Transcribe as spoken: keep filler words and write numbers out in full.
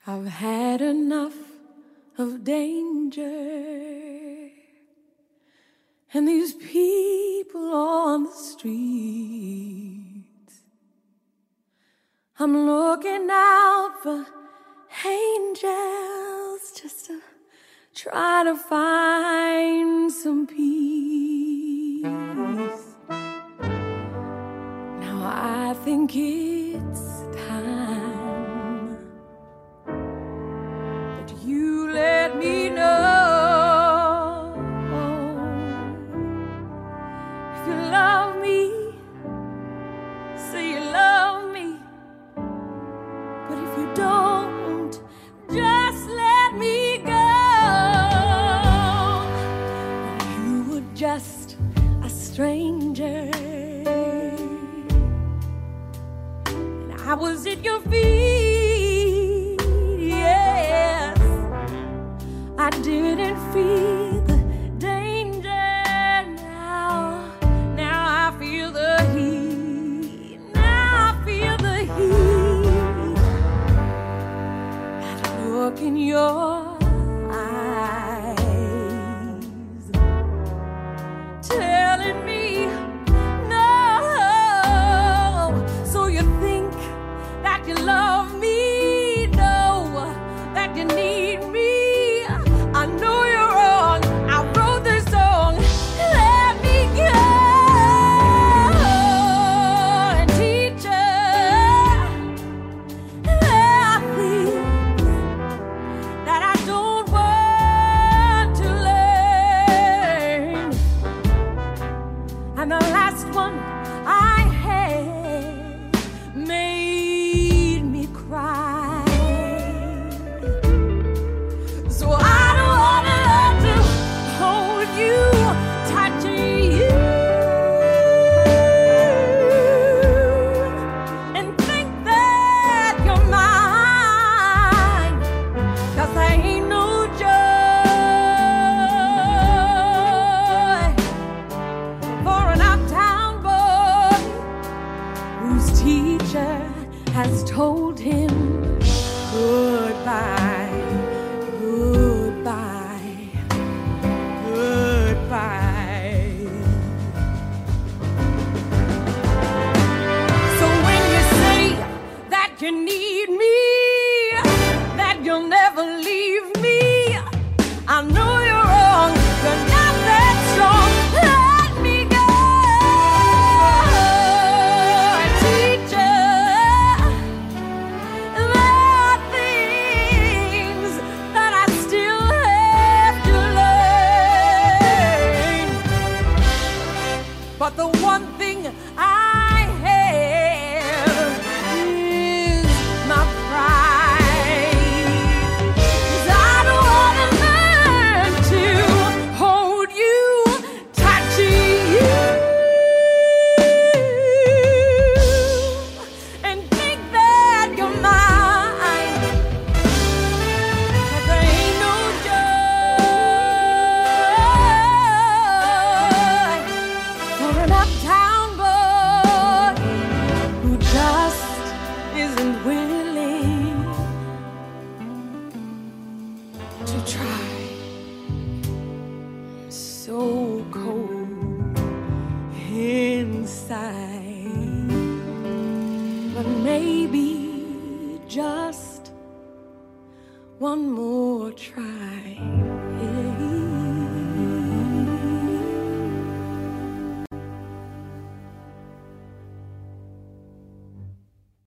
I've had enough of danger and these people on the streets. I'm looking out for angels just to try to find some peace. Now I think it's time that you let me know if you love me. Say you love me, but if you don't, just let me go. You were just a stranger, I was at your feet, yes. I didn't feel the danger. Now, now I feel the heat. Now I feel the heat. That look in your eyes, telling me you love me, know that you need me. I know you're wrong. I wrote this song. Let me go and teach you. There are things that I don't want to learn. And the last one I had made me cry. So I don't wanna learn to hold you, touch you, and think that you're mine, 'cause there ain't no joy for an uptown boy whose teacher has told him goodbye, goodbye, goodbye. So when you say that you need me, that you'll never leave me, I know you're wrong. You're not that strong. Let me go. But the one thing I have is my pride. 'Cause I don't wanna learn to hold you, touch you, and think that you're mine. 'Cause there ain't no joy an uptown boy who just isn't willing to try. So cold inside, but maybe just one more try.